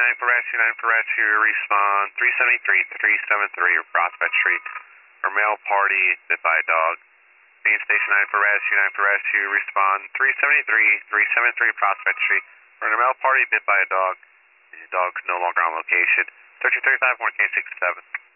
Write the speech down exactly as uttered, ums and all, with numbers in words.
nine for rescue, nine for rescue, respond three seventy-three, three seventy-three, Prospect Street. For male party bit by a dog. Main station nine for rescue, nine for rescue, respond three seventy-three, three seventy-three, Prospect Street. For a male party bit by a dog. The dog's no longer on location. thirteen thirty-five, one K sixty-seven.